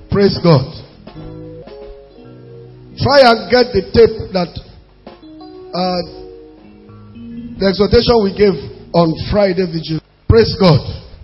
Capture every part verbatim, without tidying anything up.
Praise God. Try and get the tape that uh, the exhortation we gave on Friday vigil. Praise God.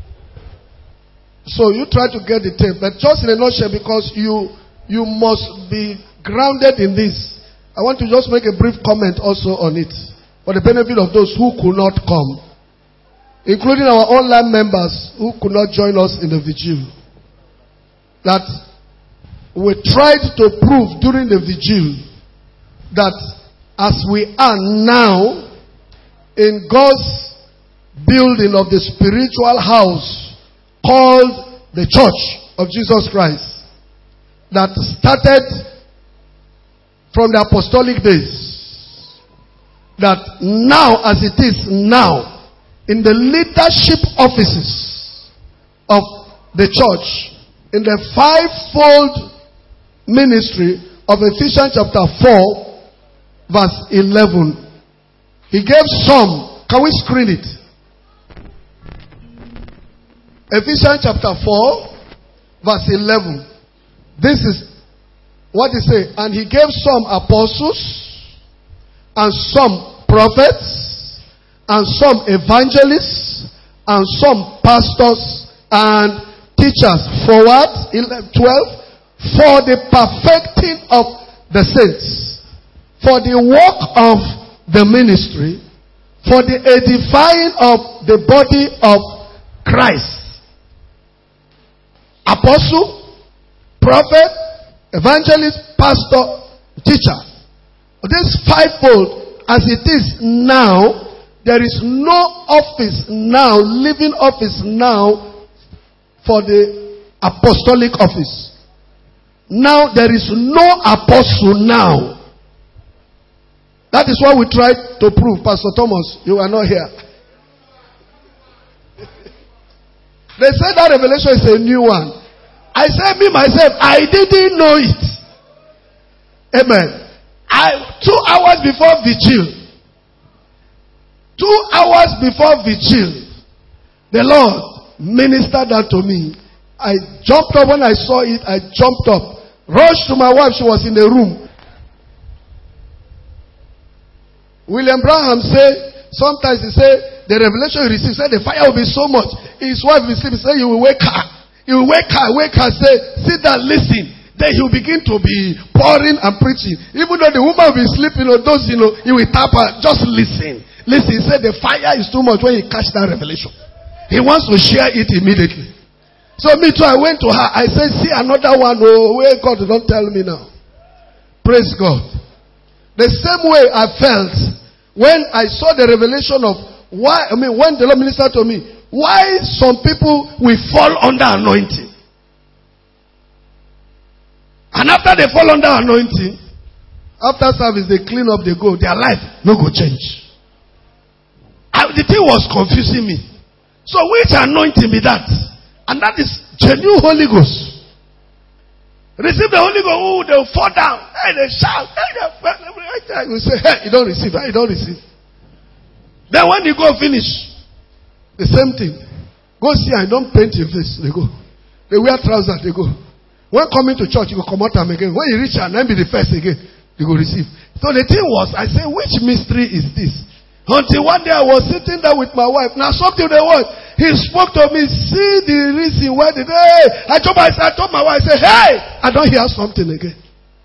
So you try to get the tape, but just in a nutshell, because you you must be grounded in this. I want to just make a brief comment also on it for the benefit of those who could not come, including our online members who could not join us in the vigil. That we tried to prove during the vigil that as we are now in God's building of the spiritual house called the Church of Jesus Christ, that started from the apostolic days, that now as it is now in the leadership offices of the church, in the fivefold ministry of Ephesians chapter four verse eleven, he gave some. Can we screen it? Ephesians chapter four verse eleven. This is what he said. And he gave some apostles, and some prophets, and some evangelists, and some pastors and teachers. For what? twelve. For the perfecting of the saints, for the work of the ministry, for the edifying of the body of Christ. Apostle, prophet, evangelist, pastor, teacher. This fivefold, as it is now, there is no office now, living office now, for the apostolic office. Now there is no apostle now. That is what we tried to prove. Pastor Thomas, you are not here. They said that revelation is a new one. I said, me myself, I didn't know it. Amen. I two hours before vigil, two hours before vigil, the Lord ministered that to me. I jumped up when I saw it. I jumped up, rushed to my wife. She was in the room. William Branham said, sometimes he said, the revelation he received, said the fire will be so much. His wife will sleep. He said, you will wake her. You will wake her, wake her, say, sit down, listen. Then he will begin to be pouring and preaching. Even though the woman will be sleeping, or those, you know, he will tap her. Just listen. Listen, he said the fire is too much when he catch that revelation. He wants to share it immediately. So me too, I went to her. I said, see another one. Oh, where God don't tell me now. Praise God. The same way I felt when I saw the revelation of why, I mean, when the Lord ministered to me, why some people will fall under anointing. And after they fall under anointing, after service they clean up, they go, their life no go change. I, the thing was confusing me. So which anointing be that? And that is genuine Holy Ghost. Receive the Holy Ghost, oh, they'll fall down. Hey, they shout. Hey, they will say, hey, you don't receive. Hey, you don't receive. Then when you go finish, the same thing. Go see, I don't paint your face. They go. They wear trousers. They go. When coming to church, you go come out them again. When you reach and then be the first again, you go receive. So the thing was, I said, which mystery is this? Until one day I was sitting there with my wife. Now something they want. He spoke to me. See the reason why the day. I told my, I told my wife, I said, hey, I don't hear something again.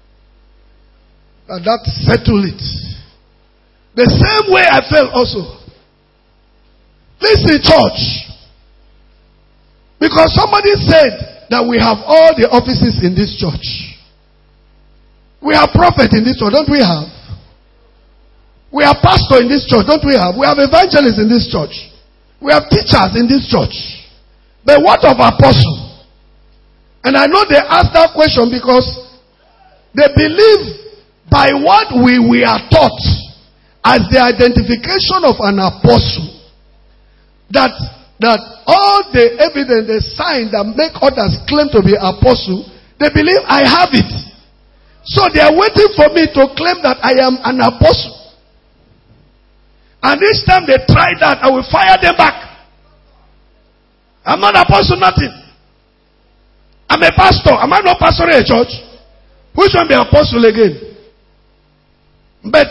And that settled it. The same way I felt also. Listen, church. Because somebody said that we have all the offices in this church. We have prophet in this church, don't we have? We have pastor in this church, don't we have? We have evangelists in this church. We have teachers in this church. But what of apostle? And I know they ask that question because they believe by what we, we are taught as the identification of an apostle, that that all the evidence, the sign that make others claim to be apostle, they believe I have it. So they are waiting for me to claim that I am an apostle. And this time they try that, I will fire them back. I'm not apostle, nothing. I'm a pastor. Am I not pastoring a church? Which one be apostle again? But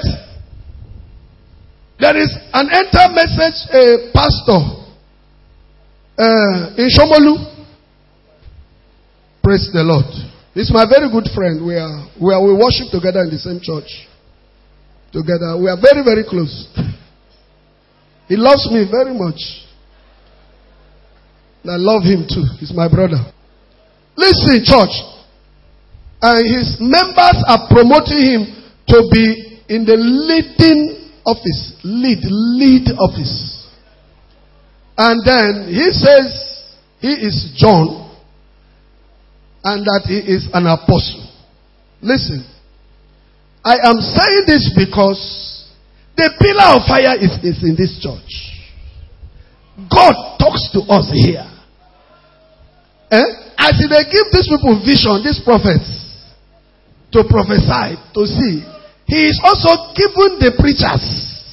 there is an enter message a pastor uh, in Shomolu. Praise the Lord. He's my very good friend. We are we are we worship together in the same church. Together. We are very, very close. He loves me very much. And I love him too. He's my brother. Listen, church. And his members are promoting him to be in the leading office. Lead, lead office. And then he says he is John and that he is an apostle. Listen. I am saying this because the pillar of fire is, is in this church. God talks to us here. Eh? As they give these people vision, these prophets, to prophesy, to see, he is also giving the preachers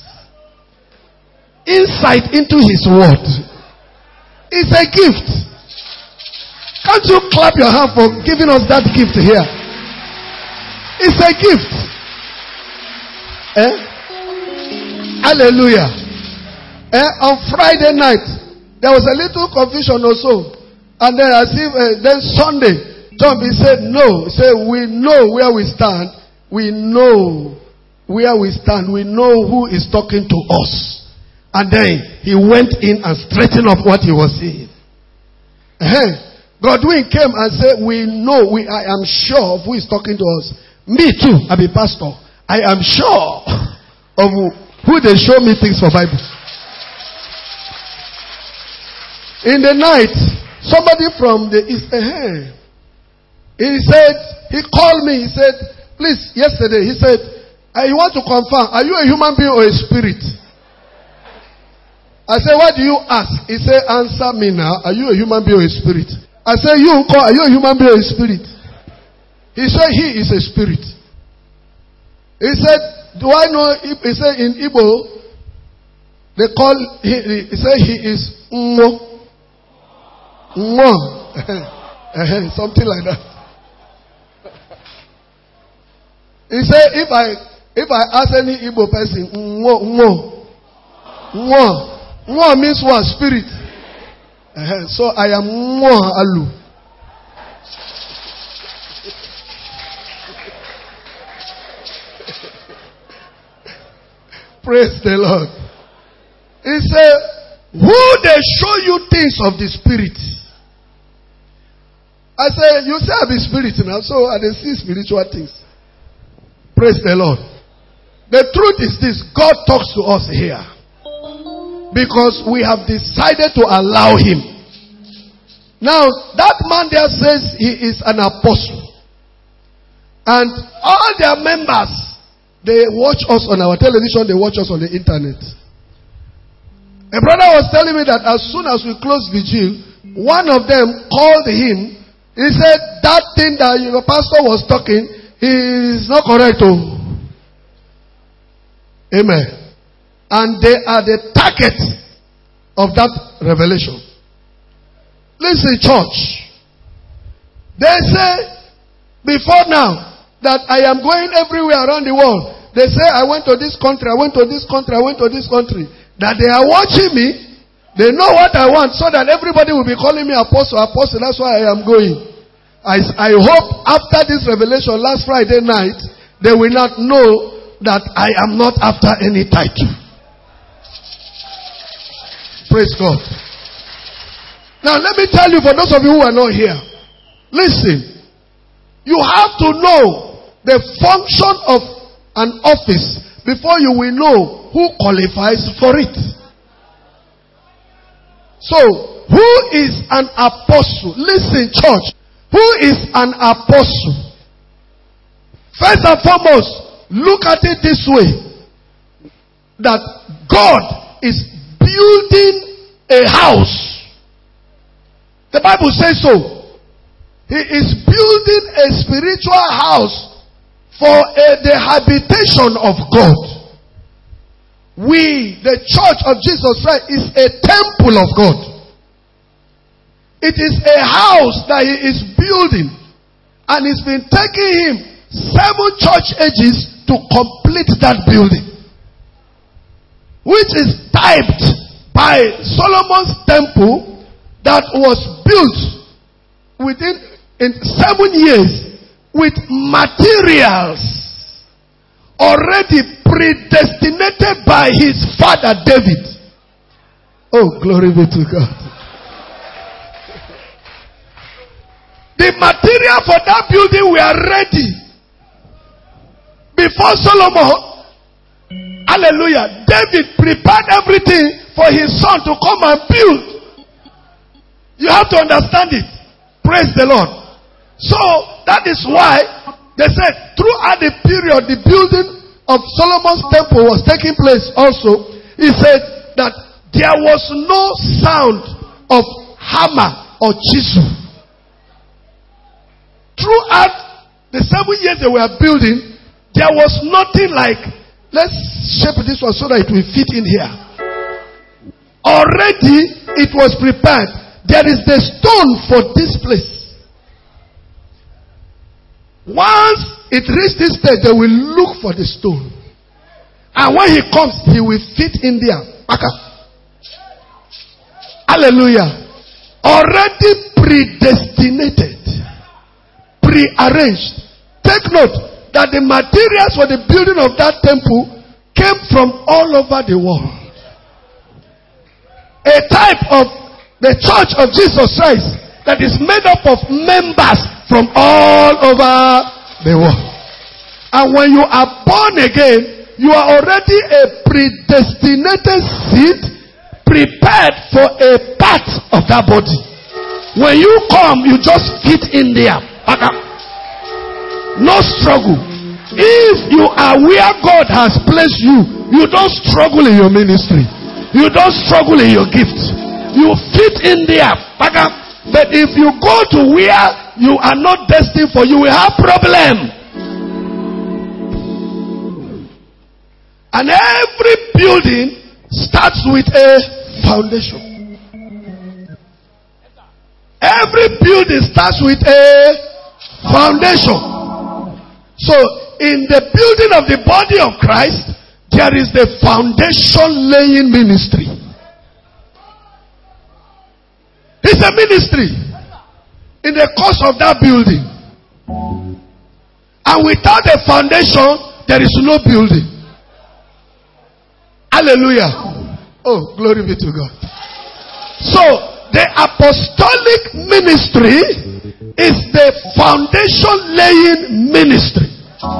insight into his word. It's a gift. Can't you clap your hand for giving us that gift here? It's a gift. Eh? Hallelujah. Eh? On Friday night, there was a little confusion also. And then as if, uh, then Sunday, John B said, no. He said, we know where we stand. We know where we stand. We know who is talking to us. And then he went in and straightened up what he was saying. Uh-huh. Godwin came and said, we know, we, I am sure of who is talking to us. Me too, I'm a pastor. I am sure of who they show me things for Bible. In the night, somebody from the east, uh, he said, he called me, he said, please, yesterday, he said, I want to confirm, are you a human being or a spirit? I said, why do you ask? He said, answer me now, are you a human being or a spirit? I said, you call, are you a human being or a spirit? He said, he is a spirit. He said, do I know, he said in Igbo, they call, he, he said he is Nwo. Nwo. Something like that. He said, if I, if I ask any Igbo person, Nwo, Nwo. Nwo. Nwo means what? Spirit. So I am Nwo Alu. Praise the Lord. He said, who they show you things of the spirit? I said, you say I'm a spirit now, so I see spiritual things. Praise the Lord. The truth is this, God talks to us here. Because we have decided to allow him. Now, that man there says he is an apostle. And all their members, they watch us on our television, they watch us on the internet. A brother was telling me that as soon as we closed vigil, one of them called him. He said, that thing that your pastor was talking is not correct. Oh. Amen. And they are the target of that revelation. Listen, church. They say, before now, that I am going everywhere around the world. They say, I went to this country, I went to this country, I went to this country. That they are watching me. They know what I want, so that everybody will be calling me apostle, apostle. That's why I am going. I, I hope after this revelation last Friday night, they will not know that I am not after any title. Praise God. Now let me tell you, for those of you who are not here, listen. You have to know the function of an office before you will know who qualifies for it. So, who is an apostle? Listen, church. Who is an apostle? First and foremost, look at it this way. That God is building a house. The Bible says so. He is building a spiritual house for a, the habitation of God. We, the church of Jesus Christ, is a temple of God. It is a house that he is building. And it's been taking him seven church ages to complete that building. Which is typed by Solomon's temple that was built within in seven years with materials already predestinated by his father David. Oh, glory be to God. The material for that building were ready before Solomon. Hallelujah. David prepared everything for his son to come and build. You have to understand it. Praise the Lord. So, that is why they said throughout the period the building of Solomon's temple was taking place also, he said that there was no sound of hammer or chisel. Throughout the seven years they were building, there was nothing like, let's shape this one so that it will fit in here. Already it was prepared. There is the stone for this place. Once it reaches this stage, they will look for the stone. And when he comes, he will fit in there. Hallelujah. Already predestinated. Prearranged. Take note that the materials for the building of that temple came from all over the world. A type of the church of Jesus Christ that is made up of members from all over the world. And when you are born again, you are already a predestinated seed prepared for a part of that body. When you come, you just fit in there. No struggle. If you are where God has placed you, you don't struggle in your ministry. You don't struggle in your gift. You fit in there. But if you go to where you are not destined for, you will have problem. And every building starts with a foundation. Every building starts with a foundation. So, in the building of the body of Christ, there is the foundation laying ministry. It's a ministry in the course of that building. And without a foundation, there is no building. Hallelujah. Oh, glory be to God. So, the apostolic ministry is the foundation laying ministry.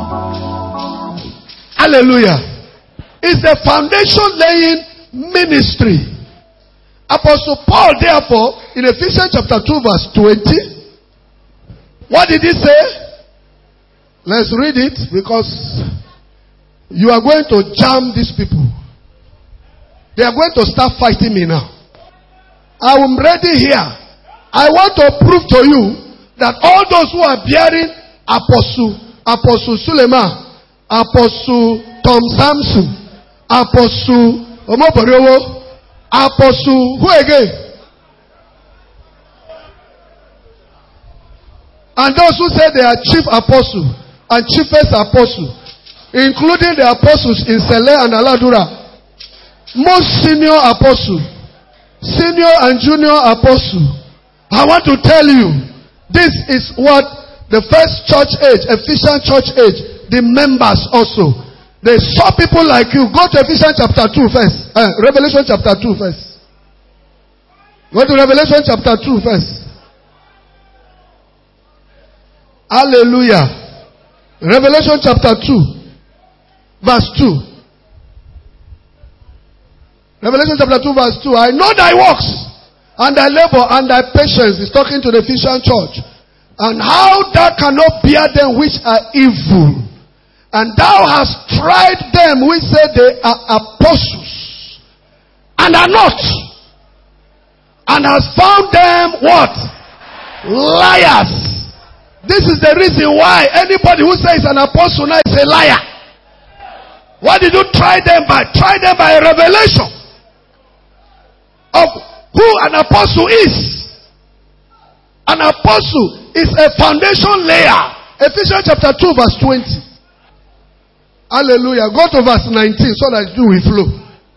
Hallelujah. It's the foundation laying ministry. Apostle Paul, therefore, in Ephesians chapter two verse twenty, what did he say? Let's read it because you are going to jam these people. They are going to start fighting me now. I am ready here. I want to prove to you that all those who are bearing Apostle, Apostle Suleiman, Apostle Tom Samson, Apostle Omoboriowo, Apostle who again? And those who say they are chief apostle and chiefest apostle, including the apostles in Sele and Aladura, most senior apostle, senior and junior apostle. I want to tell you, this is what the first church age, Ephesian church age, the members also, they saw people like you. Go to Ephesians chapter two first. Uh, Revelation chapter two first. Go to Revelation chapter two first. Hallelujah. Revelation chapter two, verse two. Revelation chapter two, verse two. I know thy works, and thy labor, and thy patience. Is talking to the Ephesian church. And how thou cannot bear them which are evil. And thou hast tried them which say they are apostles, and are not. And hast found them what? Liars. This is the reason why anybody who says an apostle now is a liar. What did you try them by? Try them by a revelation of who an apostle is. An apostle is a foundation layer. Ephesians chapter two verse twenty. Hallelujah. Go to verse nineteen so that you will flow.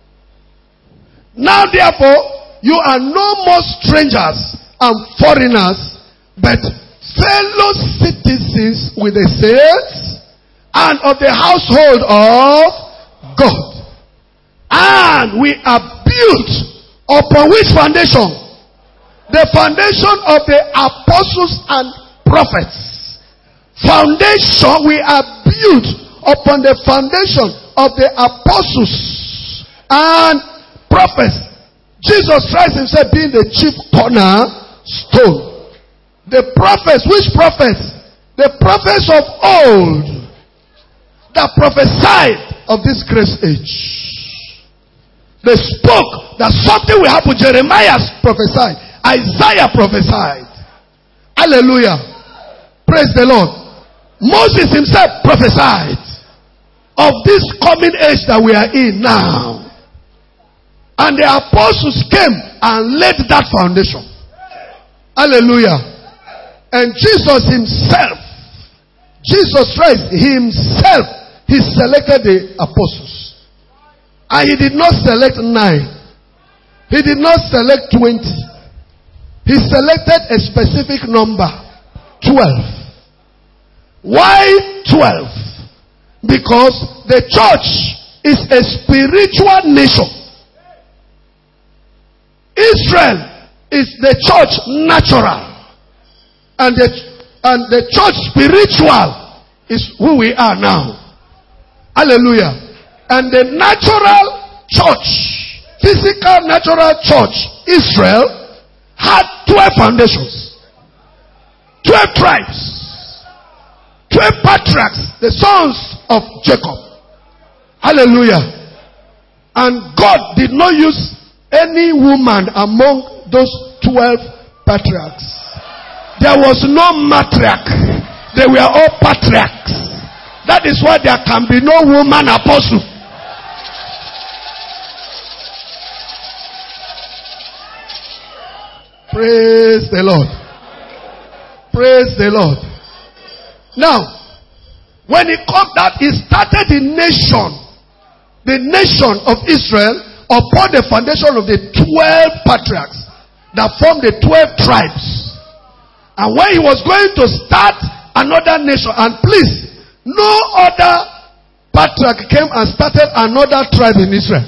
Now therefore, you are no more strangers and foreigners, but fellow citizens with the saints and of the household of God. And we are built upon which foundation? The foundation of the apostles and prophets. Foundation, we are built upon the foundation of the apostles and prophets. Jesus Christ himself being the chief cornerstone. The prophets, which prophets? The prophets of old that prophesied of this grace age. They spoke that something will happen. Jeremiah prophesied. Isaiah prophesied. Hallelujah. Praise the Lord. Moses himself prophesied of this coming age that we are in now. And the apostles came and laid that foundation. Hallelujah. And Jesus himself, Jesus Christ himself, he selected the apostles. And he did not select nine. He did not select twenty. He selected a specific number, twelve. Why twelve? Because the church is a spiritual nation. Israel is the church natural. And the, and the church spiritual is who we are now. Hallelujah. And the natural church, physical natural church, Israel, had twelve foundations, twelve tribes, twelve patriarchs, the sons of Jacob. Hallelujah. And God did not use any woman among those twelve patriarchs. There was no matriarch. They were all patriarchs. That is why there can be no woman apostle. Praise the Lord. Praise the Lord. Now, when it comes that he started the nation, the nation of Israel, upon the foundation of the twelve patriarchs that formed the twelve tribes. And when he was going to start another nation, and please, no other patriarch came and started another tribe in Israel.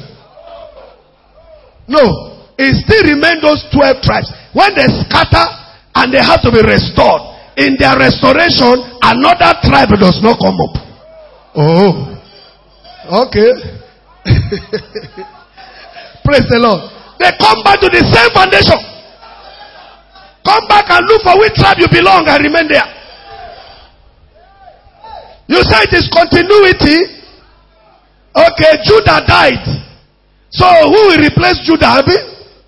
No. It still remained those twelve tribes. When they scatter and they have to be restored, in their restoration, another tribe does not come up. Oh. Okay. Praise the Lord. They come back to the same foundation. Come back and look for which tribe you belong and remain there. You say it is continuity. Okay, Judah died. So who will replace Judah? Abi?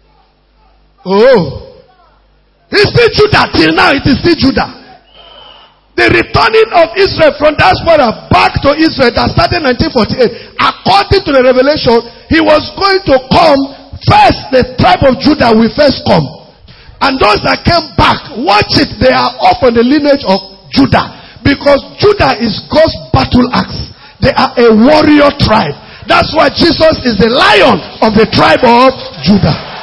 Oh. It's still Judah. Till now it is still Judah. The returning of Israel from diaspora back to Israel that started in nineteen forty-eight. According to the revelation, he was going to come first. The tribe of Judah will first come. And those that came back, watch it, they are all from the lineage of Judah. Because Judah is God's battle axe. They are a warrior tribe. That's why Jesus is the lion of the tribe of Judah.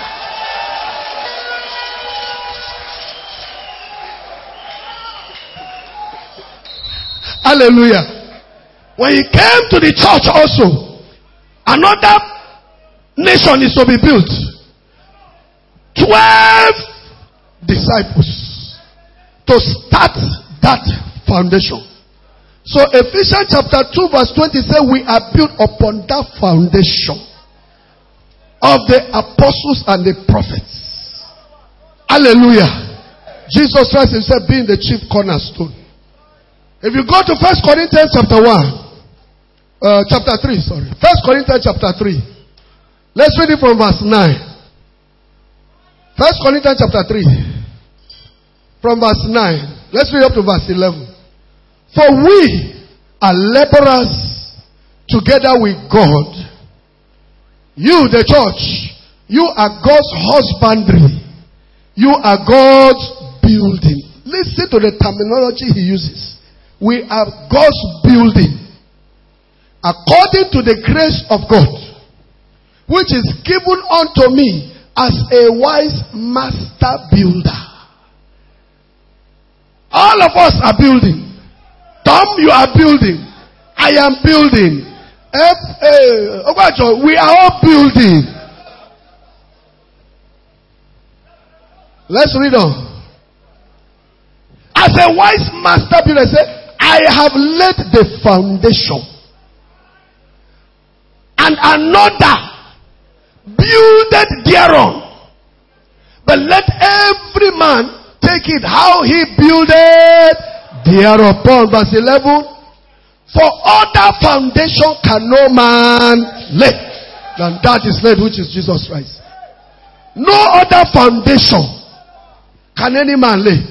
Hallelujah. When he came to the church also, another nation is to be built. Twelve disciples to start that foundation. So Ephesians chapter two verse twenty says we are built upon that foundation of the apostles and the prophets. Hallelujah. Jesus Christ himself being the chief cornerstone. If you go to First Corinthians chapter one, uh, chapter three, sorry. First Corinthians chapter three. Let's read it from verse nine. First Corinthians chapter three. From verse nine. Let's read up to verse eleven. For we are laborers together with God. You, the church, you are God's husbandry. You are God's building. Listen to the terminology he uses. We are God's building. According to the grace of God, which is given unto me as a wise master builder. All of us are building. Tom, you are building. I am building. F, uh, we are all building. Let's read on. As a wise master builder said, I have laid the foundation, and another builded thereon. But let every man take it how he builded thereupon. Verse eleven. For other foundation can no man lay than that is laid, which is Jesus Christ. No other foundation can any man lay.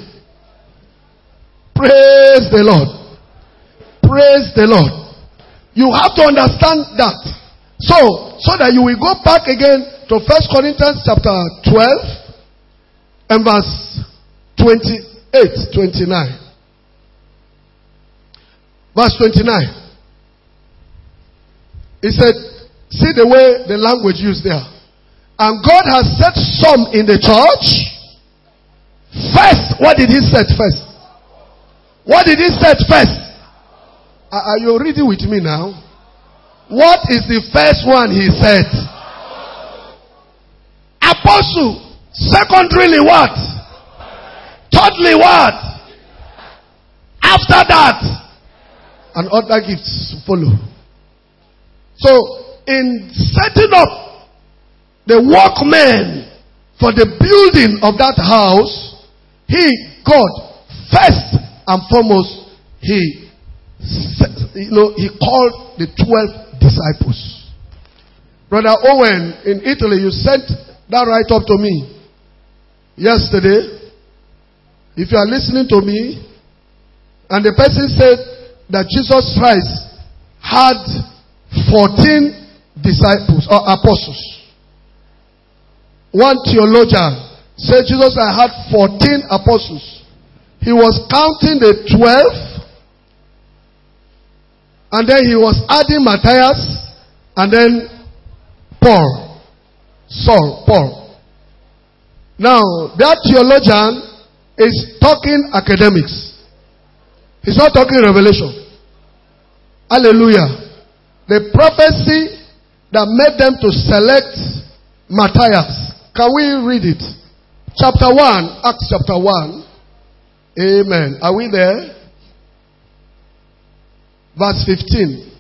Praise the Lord. Praise the Lord. You have to understand that. So, so that you will go back again to First Corinthians chapter twelve and verse twenty-eight, twenty-nine. Verse twenty-nine. He said, see the way the language used there. And God has set some in the church. First, what did he set first? What did he set first? Are you reading with me now? What is the first one he said? Apostle. Secondarily what? Thirdly what? After that, and other gifts follow. So, in setting up the workmen for the building of that house, he, God, first and foremost, he, you know, he called the twelve disciples. Brother Owen, in Italy, you sent that right up to me yesterday. If you are listening to me, and the person said that Jesus Christ had fourteen disciples or apostles. One theologian said Jesus had fourteen apostles. He was counting the twelve, and then he was adding Matthias, and then Paul. Saul, Paul. Now, that theologian is talking academics. He's not talking revelation. Hallelujah. The prophecy that made them to select Matthias. Can we read it? Chapter one. Acts chapter one. Amen. Are we there? Verse fifteen.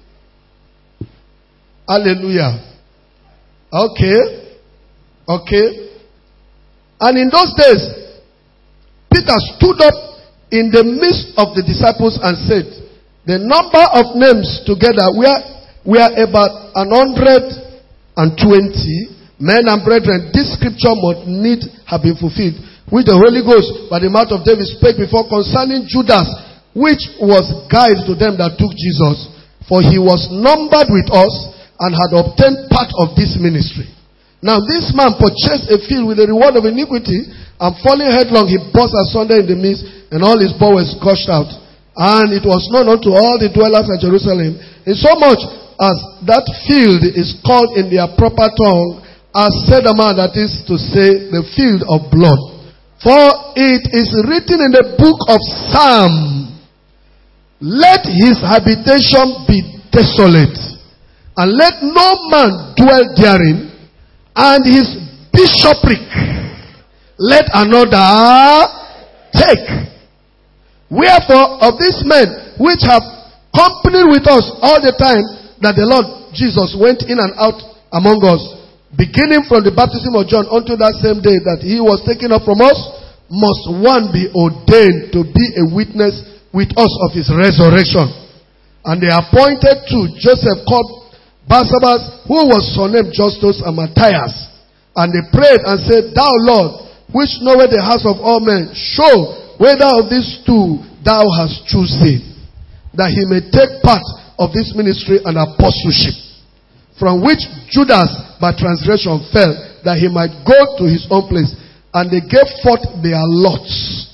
Hallelujah. Okay. Okay. And in those days, Peter stood up in the midst of the disciples and said, the number of names together were, were about an hundred and twenty men and brethren. This scripture must need have been fulfilled, which the Holy Ghost by the mouth of David spake before concerning Judas, which was guide to them that took Jesus. For he was numbered with us and had obtained part of this ministry. Now this man purchased a field with the reward of iniquity, and falling headlong, he burst asunder in the midst, and all his bowels gushed out. And it was known unto all the dwellers at Jerusalem, in so much as that field is called in their proper tongue, as said a man, that is to say, the field of blood. For it is written in the book of Psalm, let his habitation be desolate, and let no man dwell therein, and his bishopric let another take. Wherefore, of these men which have companied with us all the time that the Lord Jesus went in and out among us, beginning from the baptism of John unto that same day that he was taken up from us, must one be ordained to be a witness with us of his resurrection. And they appointed two, Joseph called Barsabbas, who was surnamed Justus, and Matthias. And they prayed and said, Thou Lord, which knoweth the hearts of all men, show whether of these two thou hast chosen, that he may take part of this ministry and apostleship, from which Judas by transgression fell, that he might go to his own place. And they gave forth their lots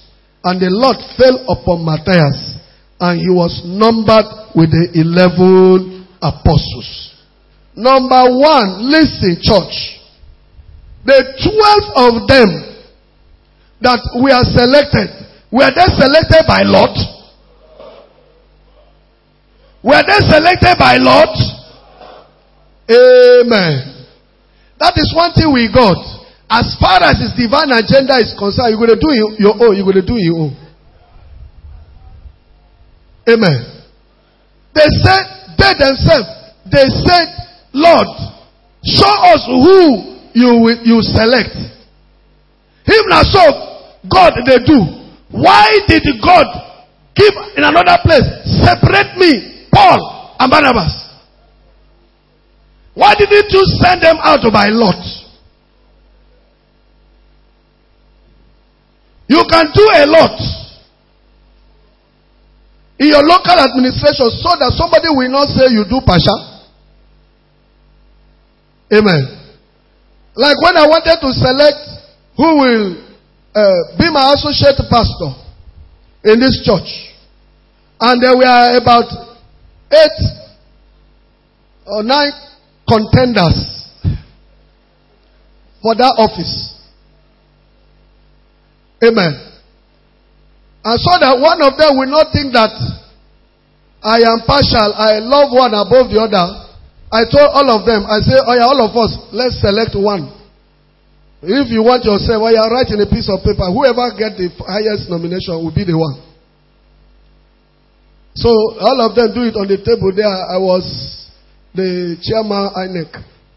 And the Lord fell upon Matthias, and he was numbered with the eleven apostles. Number one, listen, church. The twelve of them that we are selected, were they selected by Lot? Were they selected by Lot? Amen. That is one thing we got. As far as his divine agenda is concerned, you're going to do your own. You're going to do your own. Amen. They said, they themselves, they said, Lord, show us who you will, you select. Him now so God they do. Why did God give in another place, separate me, Paul and Barnabas? Why didn't you send them out by lot? You can do a lot in your local administration so that somebody will not say you do pasha. Amen. Like when I wanted to select who will uh, be my associate pastor in this church, and there were about eight or nine contenders for that office. Amen. And so that one of them will not think that I am partial, I love one above the other. I told all of them, I say, oh yeah, all of us, let's select one. If you want yourself, well, you are writing a piece of paper. Whoever gets the highest nomination will be the one. So all of them do it on the table there. I was the chairman I N E C.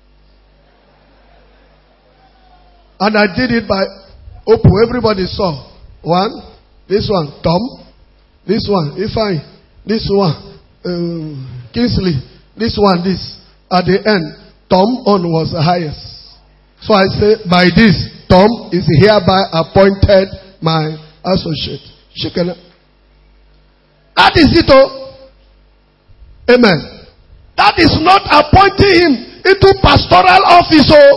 And I did it by open. Everybody saw. One, this one, Tom. This one, Ifeanyi. This one, um, Kingsley. This one, this. At the end, Tom on was the highest. So I say, by this, Tom is hereby appointed my associate. Shikana. That is it, oh. Amen. That is not appointing him into pastoral office, oh.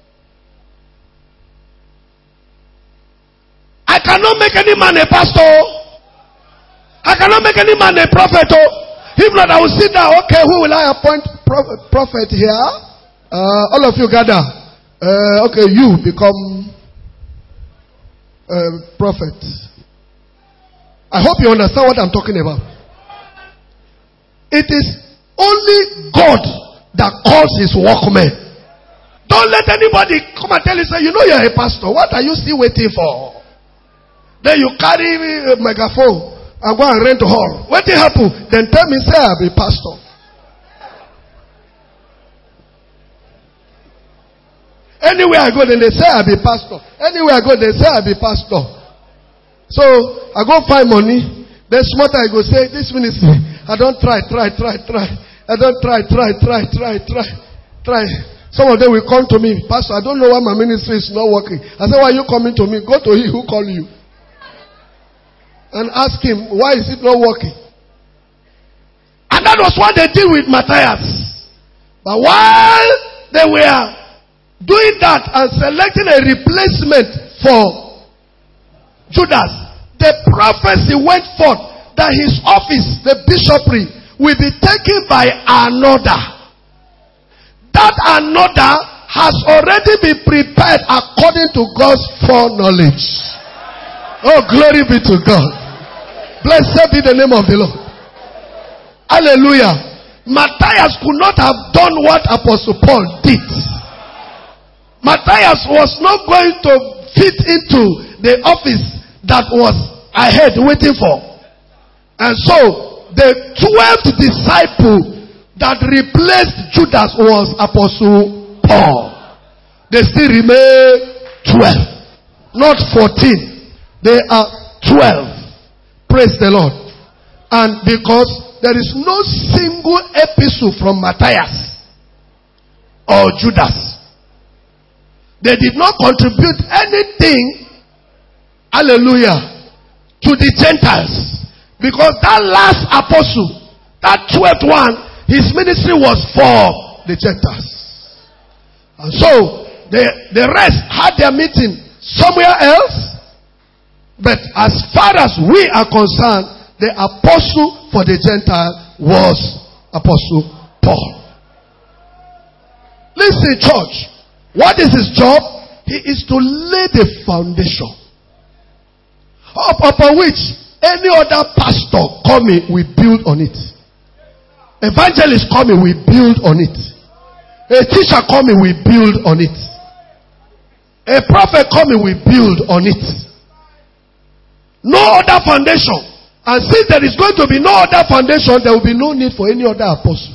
I cannot make any man a pastor. I cannot make any man a prophet, oh. If not, I will sit down. Okay, who will I appoint prophet here? Uh, all of you gather. Uh, okay, you become uh, prophet. I hope you understand what I'm talking about. It is only God that calls his workmen. Don't let anybody come and tell you, say, you know you're a pastor. What are you still waiting for? Then you carry a megaphone and go and rent a hall. What did happen? Then tell me, say, I'll be pastor. Anywhere I go, then they say I'll be pastor. Anywhere I go, they say I'll be pastor. So, I go find money. Then smart I go say, this ministry, I don't try, try, try, try. I don't try, try, try, try, try, try. Some of them will come to me, Pastor, I don't know why my ministry is not working. I say, why are you coming to me? Go to him who called you. And ask him, why is it not working? And that was what they did with Matthias. But while they were doing that and selecting a replacement for Judas, the prophecy went forth that his office, the bishopric, will be taken by another. That another has already been prepared according to God's foreknowledge. Oh, glory be to God. Blessed be the name of the Lord. Hallelujah. Matthias could not have done what Apostle Paul did. Matthias was not going to fit into the office that was ahead waiting for. And so, the twelfth disciple that replaced Judas was Apostle Paul. They still remain twelve. Not fourteen. They are twelve. Praise the Lord. And because there is no single epistle from Matthias or Judas. They did not contribute anything, hallelujah, to the Gentiles. Because that last apostle, that twelfth one, his ministry was for the Gentiles. And so, the, the rest had their meeting somewhere else. But as far as we are concerned, the apostle for the Gentile was Apostle Paul. Listen, church. What is his job? He is to lay the foundation up upon which any other pastor coming will build on it. Evangelist coming will build on it. A teacher coming will build on it. A prophet coming will build on it. No other foundation. And since there is going to be no other foundation, there will be no need for any other apostle.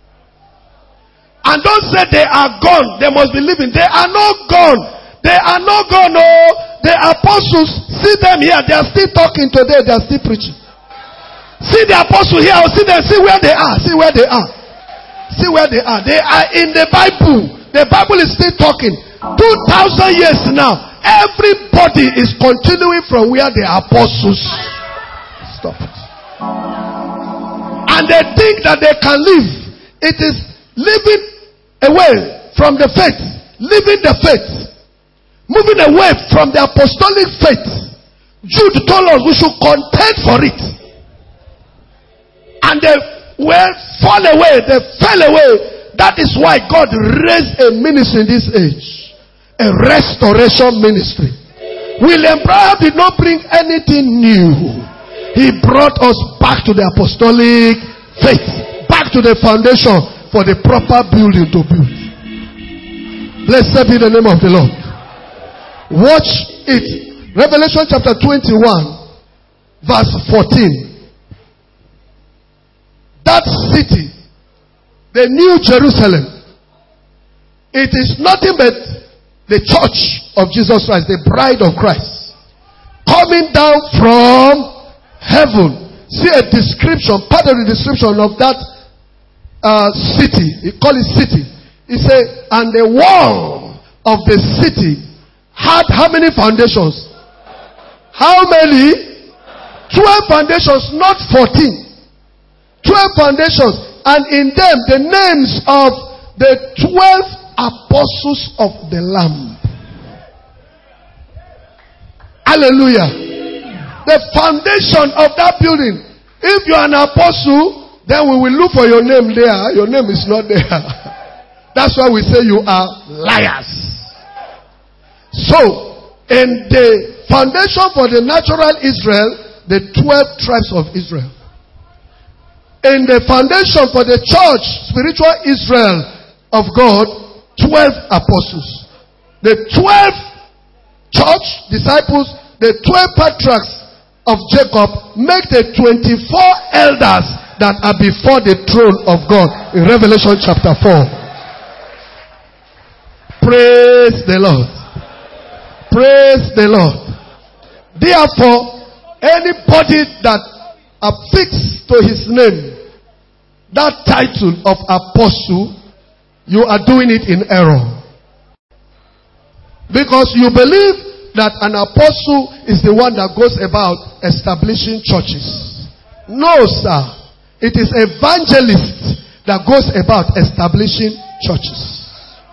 And don't say they are gone. They must be living. They are not gone. They are not gone. No. The apostles, see them here. They are still talking today. They are still preaching. See the apostle here. See them. See where they are. See where they are. See where they are. They are in the Bible. The Bible is still talking. Two thousand years now. Everybody is continuing from where the apostles stopped. And they think that they can live. It is living away from the faith. Living the faith. Moving away from the apostolic faith. Jude told us we should contend for it. And they were fall away. They fell away. That is why God raised a ministry in this age. A restoration ministry. William Branham did not bring anything new. He brought us back to the apostolic faith. Back to the foundation for the proper building to build. Blessed be the name of the Lord. Watch it. Revelation chapter twenty-one, verse fourteen. That city, the New Jerusalem, it is nothing but the church of Jesus Christ, the bride of Christ, coming down from heaven. See a description, part of the description of that uh, city. He call it city. He said, and the wall of the city had how many foundations? How many? Twelve foundations, not fourteen. Twelve foundations. And in them, the names of the twelve apostles of the Lamb. Hallelujah. The foundation of that building. If you are an apostle, then we will look for your name there. Your name is not there. That's why we say you are liars. So, in the foundation for the natural Israel, the twelve tribes of Israel. In the foundation for the church, spiritual Israel of God, twelve apostles. The twelve church disciples, the twelve patriarchs of Jacob make the twenty-four elders that are before the throne of God in Revelation chapter four. Praise the Lord. Praise the Lord. Therefore, anybody that affixes to his name that title of apostle, you are doing it in error. Because you believe that an apostle is the one that goes about establishing churches. No, sir. It is evangelist that goes about establishing churches.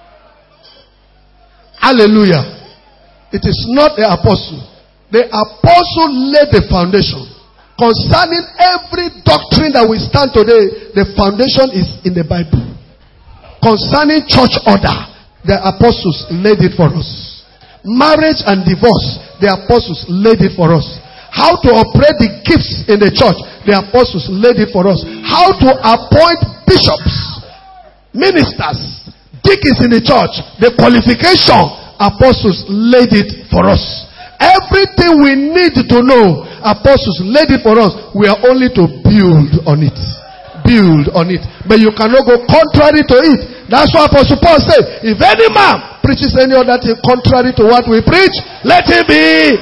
Hallelujah. It is not the apostle. The apostle laid the foundation. Concerning every doctrine that we stand today, the foundation is in the Bible. Concerning church order, the apostles laid it for us. Marriage and divorce, the apostles laid it for us. How to operate the gifts in the church, the apostles laid it for us. How to appoint bishops, ministers, deacons in the church, the qualification, apostles laid it for us. Everything we need to know, apostles laid it for us. We are only to build on it. Build on it. But you cannot go contrary to it. That's why Apostle Paul said, if any man preaches any other thing contrary to what we preach, let him be.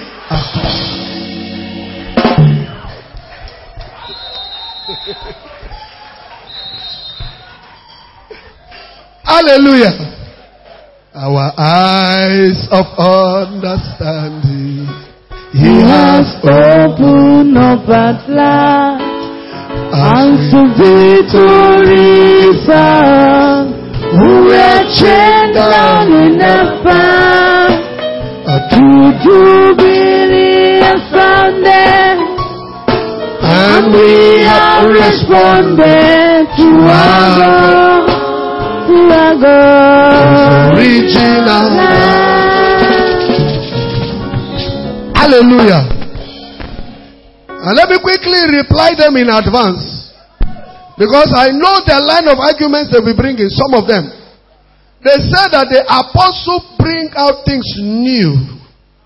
Hallelujah. Our eyes of understanding He has opened up at last, and to victory found, who were chained down in the past, to jubilee and responded to our God, to our God. Original. Hallelujah. And let me quickly reply them in advance. Because I know the line of arguments they will bring in, some of them. They said that the apostle bring out things new.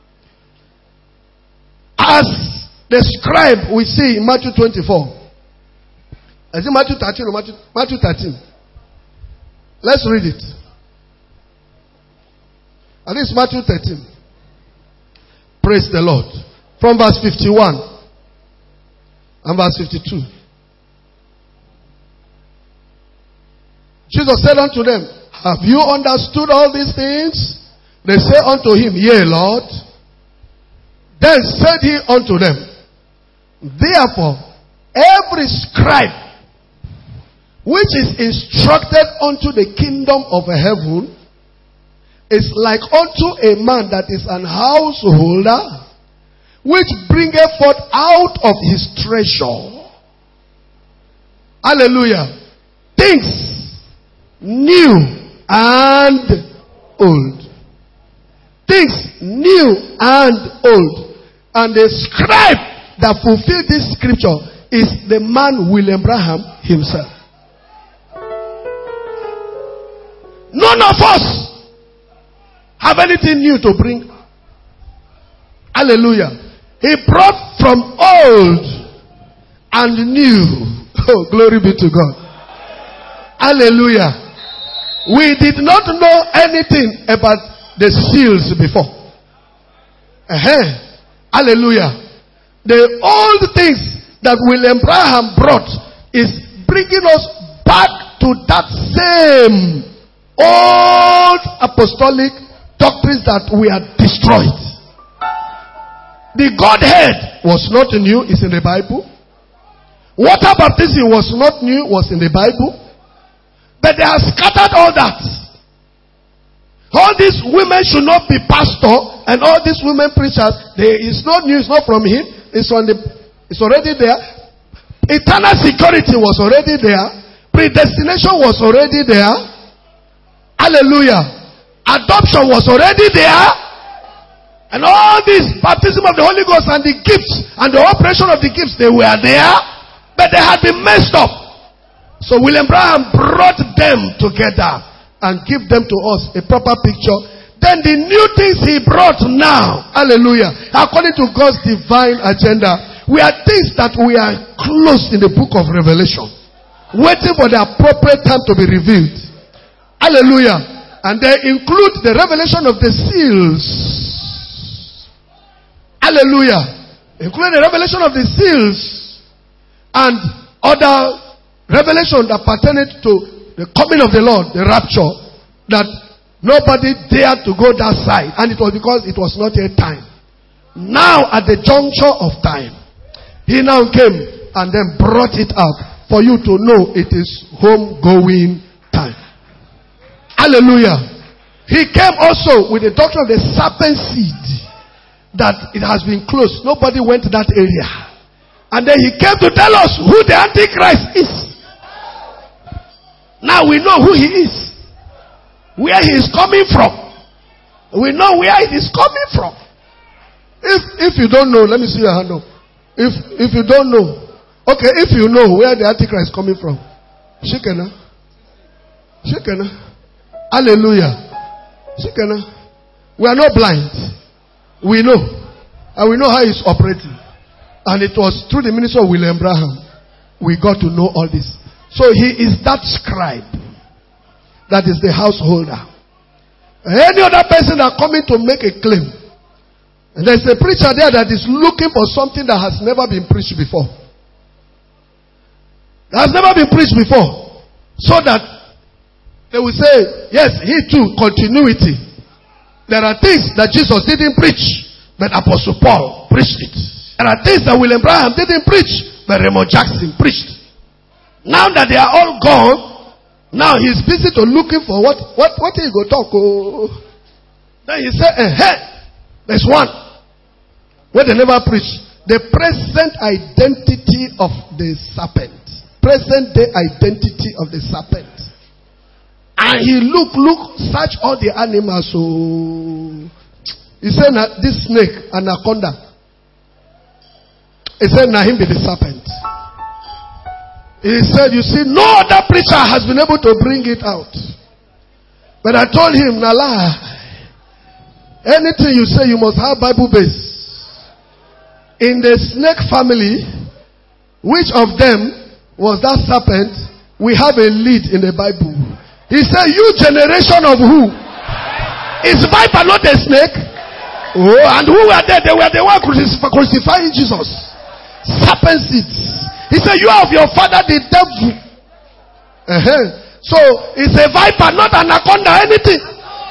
As the scribe we see in Matthew twenty-four. Is it Matthew thirteen or Matthew, Matthew thirteen? Let's read it. I think it's Matthew thirteen. Praise the Lord. From verse fifty-one and verse fifty-two. Jesus said unto them, have you understood all these things? They say unto him, yea, Lord. Then said he unto them, therefore, every scribe which is instructed unto the kingdom of heaven is like unto a man that is an householder, which bringeth forth out of his treasure. Hallelujah. Things new and old. Things new and old. And the scribe that fulfilled this scripture is the man William Branham himself. None of us have anything new to bring. Hallelujah. He brought from old and new. Oh, glory be to God. Hallelujah. We did not know anything about the seals before. Uh-huh. Hallelujah. The old things that William Branham brought is bringing us back to that same old apostolic doctrines that we had destroyed. The Godhead was not new, it's in the Bible. Water baptism was not new, was in the Bible. But they have scattered all that. All these women should not be pastor, and all these women preachers, they, it's not new, it's not from him, it's on the, it's already there. Eternal security was already there. Predestination was already there. Hallelujah. Adoption was already there. And all this baptism of the Holy Ghost and the gifts and the operation of the gifts, they were there, but they had been messed up. So William Branham brought them together and give them to us a proper picture. Then the new things he brought now, hallelujah, according to God's divine agenda, we are things that we are close in the book of Revelation, waiting for the appropriate time to be revealed. Hallelujah. And they include the revelation of the seals. Hallelujah. Including the revelation of the seals and other revelation that pertain to the coming of the Lord, the rapture, that nobody dared to go that side. And it was because it was not yet time. Now at the juncture of time, he now came and then brought it up for you to know it is home-going time. Hallelujah. He came also with the doctrine of the serpent seed, that it has been closed. Nobody went to that area. And then he came to tell us who the Antichrist is. Now we know who he is. Where he is coming from. We know where it is coming from. If if you don't know, let me see your hand up. If if you don't know, okay, if you know where the Antichrist is coming from, Shikena. Shikena. Hallelujah. Shikena. We are not blind. We know. And we know how he's operating. And it was through the ministry of William Branham we got to know all this. So he is that scribe. That is the householder. Any other person that coming to make a claim, and there's a preacher there that is looking for something that has never been preached before. That has never been preached before. So that they will say, yes, he too, continuity. There are things that Jesus didn't preach, but Apostle Paul preached it. There are things that William Branham didn't preach, but Raymond Jackson preached. Now that they are all gone, now he's busy to looking for what what what he go talk. Oh. Then he said, eh, hey, there's one where they never preach. The present identity of the serpent. Present day identity of the serpent. And he look, look, search all the animals. So he said, this snake, anaconda. He said, now him be the serpent. He said, you see, no other preacher has been able to bring it out. But I told him, Nala, anything you say, you must have Bible base. In the snake family, which of them was that serpent? We have a lead in the Bible. He said, you generation of who? Is viper not a snake? Oh, and who were there? They were the one crucifying Jesus. Serpent seeds. He said, you are of your father the devil. Uh-huh. So, it's a viper, not an anaconda, anything.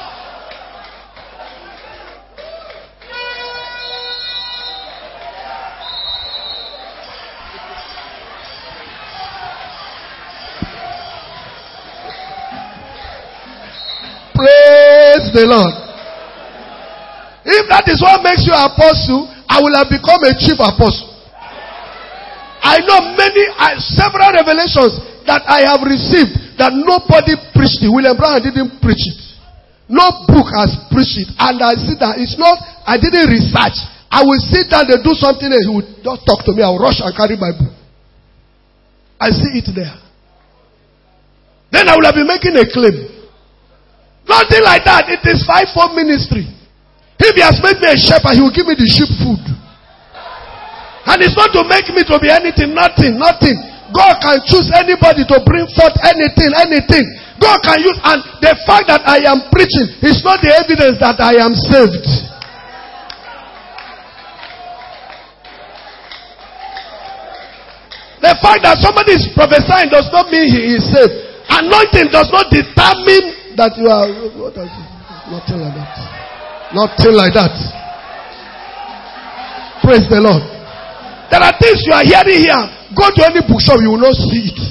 Praise the Lord. If that is what makes you apostle, I will have become a chief apostle. I know many, uh, several revelations that I have received that nobody preached it. William Brown didn't preach it. No book has preached it. And I see that it's not, I didn't research. I will sit down, they do something, and he will just talk to me. I will rush and carry my book. I see it there. Then I will have been making a claim. Nothing like that. It is five-fold ministry. If he has made me a shepherd, he will give me the sheep food. And it's not to make me to be anything, nothing, nothing. God can choose anybody to bring forth anything, anything. God can use, and the fact that I am preaching is not the evidence that I am saved. The fact that somebody is prophesying does not mean he is saved. Anointing does not determine that you are, what is it? Nothing like that. Nothing like that. Praise the Lord. There are things you are hearing here. Go to any bookshop, you will not see it.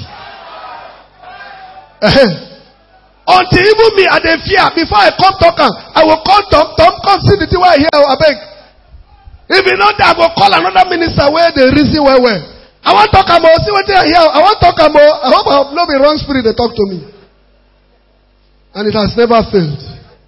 Uh-huh. Until even me, I dey fear. Before I come talk, I will call Tom. Tom, come see the thing where I hear. I beg. If you not there, I will call another minister where they reason well well. I want to talk about. See what I hear. I want to talk about. I hope I have not the wrong spirit. They talk to me. And it has never failed.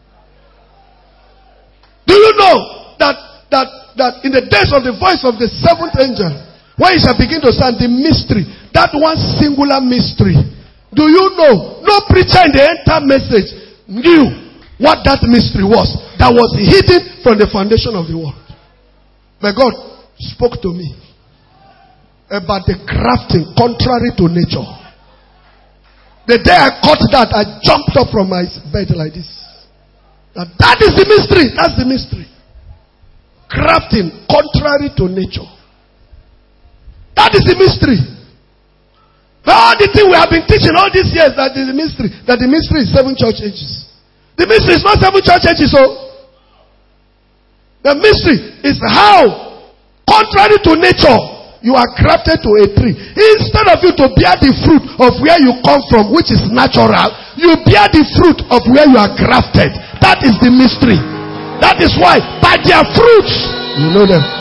Do you know that that that in the days of the voice of the seventh angel, when it shall begin to sound the mystery, that one singular mystery, do you know? No preacher in the entire message knew what that mystery was that was hidden from the foundation of the world. But God spoke to me about the crafting contrary to nature. The day I caught that, I jumped up from my bed like this. Now that is the mystery. That's the mystery. Crafting contrary to nature. That is the mystery. But all the thing we have been teaching all these years, that is the mystery. That the mystery is seven church ages. The mystery is not seven church ages. So the mystery is how, contrary to nature, you are crafted to a tree. Instead of you to bear the fruit of where you come from, which is natural, you bear the fruit of where you are grafted. That is the mystery. That is why, by their fruits, you know them.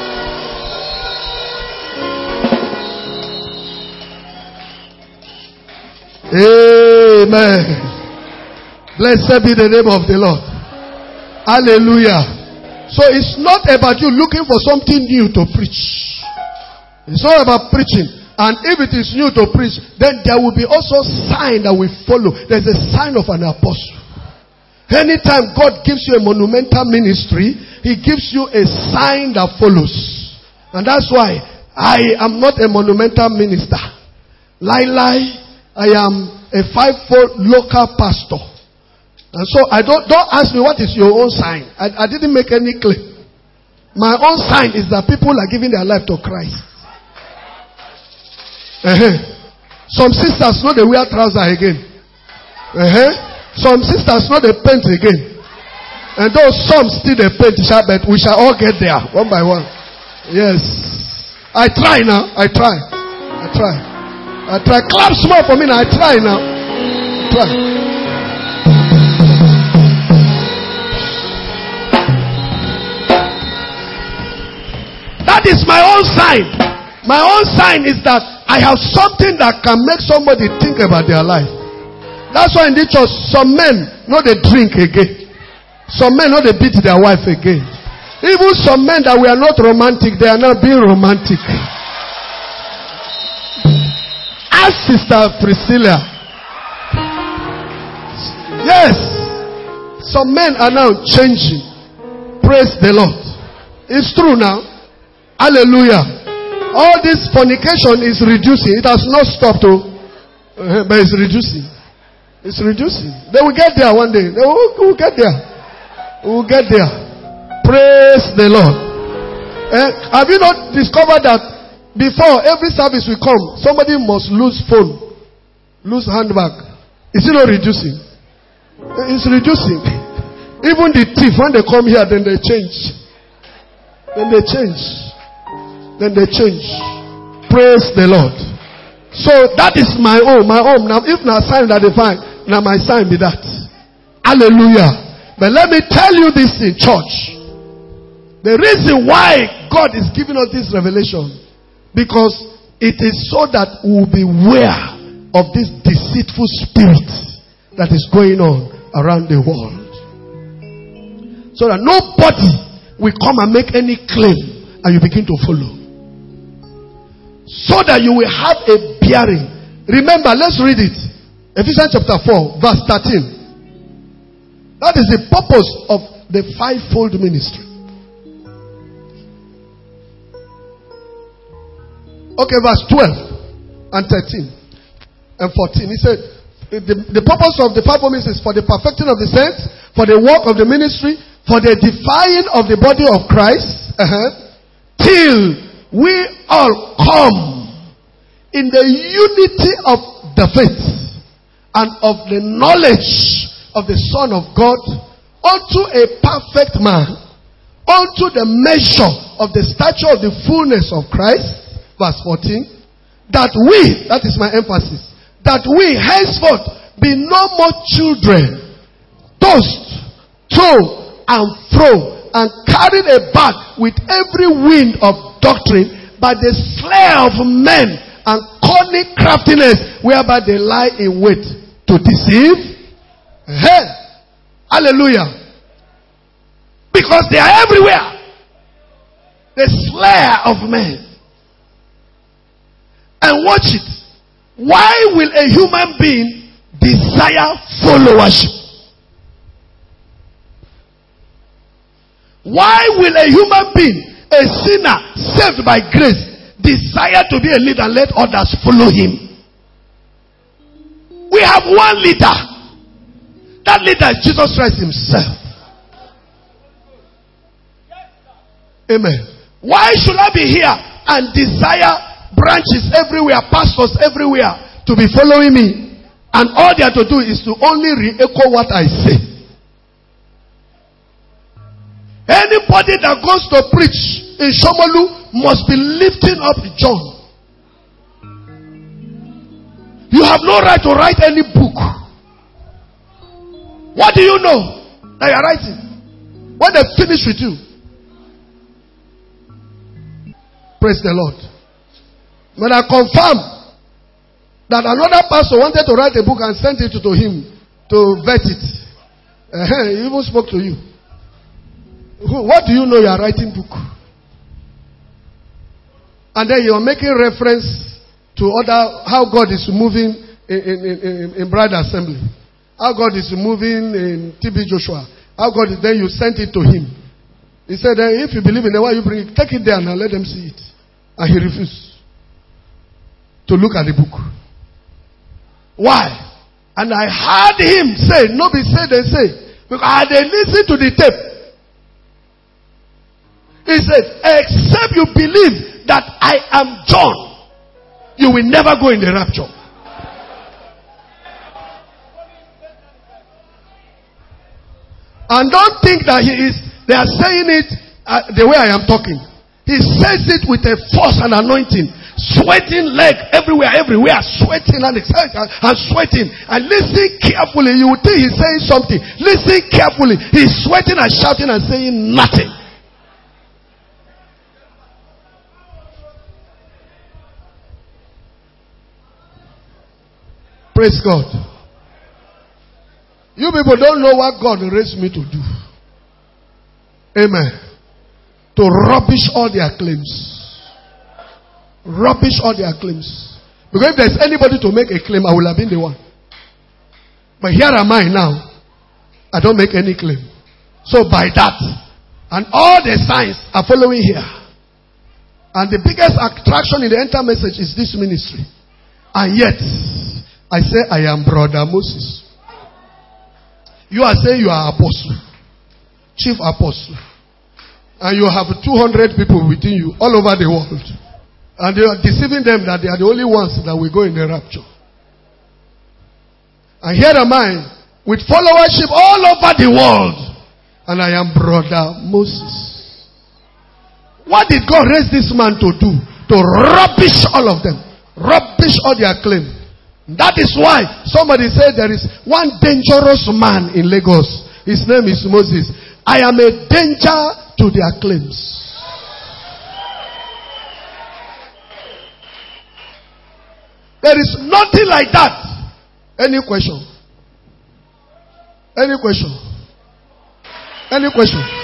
Amen. Blessed be the name of the Lord. Hallelujah. So it's not about you looking for something new to preach. It's not about preaching. And if it is new to preach, then there will be also sign that will follow. There's a sign of an apostle. Anytime God gives you a monumental ministry, He gives you a sign that follows. And that's why I am not a monumental minister. Lie, lie, I am a five-fold local pastor. And so I don't, don't ask me what is your own sign. I, I didn't make any claim. My own sign is that people are giving their life to Christ. Uh-huh. Some sisters know they wear trousers again. Uh-huh. Some sisters know they paint again. And those some still they paint, but we shall all get there one by one. Yes. I try now. I try. I try. I try. Clap small for me now. I try now. I try. That That is my own sign. My own sign is that I have something that can make somebody think about their life. That's why in the church, some men know they drink again. Some men know they beat their wife again. Even some men that were not romantic, they are now being romantic. Ask Sister Priscilla. Yes. Some men are now changing. Praise the Lord. It's true now. Hallelujah. All this fornication is reducing. It has not stopped, oh, uh, but it's reducing. It's reducing. They will get there one day. They will, will get there. We will get there. Praise the Lord. Uh, have you not discovered that before every service we come, somebody must lose phone, lose handbag? Is it not reducing? It's reducing. Even the thief, when they come here, then they change. Then they change. Then they change. Praise the Lord. So that is my own, my own. Now, if not sign that they find, now my sign be that. Hallelujah. But let me tell you this in church. The reason why God is giving us this revelation, because it is so that we will be aware of this deceitful spirit that is going on around the world. So that nobody will come and make any claim and you begin to follow. So that you will have a bearing. Remember, let's read it. Ephesians chapter four, verse thirteen. That is the purpose of the fivefold ministry. Okay, verse twelve and thirteen and fourteen. He said, the, the purpose of the fivefold ministry is for the perfecting of the saints, for the work of the ministry, for the edifying of the body of Christ, uh-huh, till we all come in the unity of the faith and of the knowledge of the Son of God unto a perfect man, unto the measure of the stature of the fullness of Christ. Verse fourteen. That we, that is my emphasis, that we henceforth be no more children, tossed to and fro, and carried about with every wind of doctrine by the slayer of men and cunning craftiness, whereby they lie in wait to deceive. Hey, hallelujah! Because they are everywhere. The slayer of men. And watch it. Why will a human being desire followership? Why will a human being, a sinner saved by grace, desire to be a leader and let others follow him? We have one leader. That leader is Jesus Christ himself. Amen. Why should I be here and desire branches everywhere, pastors everywhere to be following me, and all they have to do is to only re-echo what I say? Anybody that goes to preach in Shomolu must be lifting up John. You have no right to write any book. What do you know that you are writing? When they finish with you, praise the Lord. When I confirm that another pastor wanted to write a book and sent it to him to vet it, uh, he even spoke to you. What do you know you are writing book? And then you are making reference to other, how God is moving in, in, in, in Bride Assembly. How God is moving in T B Joshua. How God is, then you sent it to him. He said, if you believe in it, why you bring it? Take it there and let them see it. And he refused to look at the book. Why? And I heard him say, no be say they say, because I had listened to the tape. He said, except you believe that I am John, you will never go in the rapture. And don't think that he is, they are saying it uh, the way I am talking. He says it with a force and anointing. Sweating leg everywhere, everywhere. Sweating and exciting and sweating. And listen carefully. You will think he's saying something. Listen carefully. He's sweating and shouting and saying nothing. Praise God. You people don't know what God raised me to do. Amen. To rubbish all their claims. Rubbish all their claims. Because if there's anybody to make a claim, I will have been the one. But here am I now. I don't make any claim. So by that, and all the signs are following here. And the biggest attraction in the enter message is this ministry. And yet, I say I am Brother Moses. You are saying you are apostle. Chief apostle. And you have two hundred people within you all over the world. And you are deceiving them that they are the only ones that will go in the rapture. And here am I with followership all over the world. And I am Brother Moses. What did God raise this man to do? To rubbish all of them. Rubbish all their claim. That is why somebody said there is one dangerous man in Lagos. His name is Moses. I am a danger to their claims. There is nothing like that. Any question? Any question? Any question?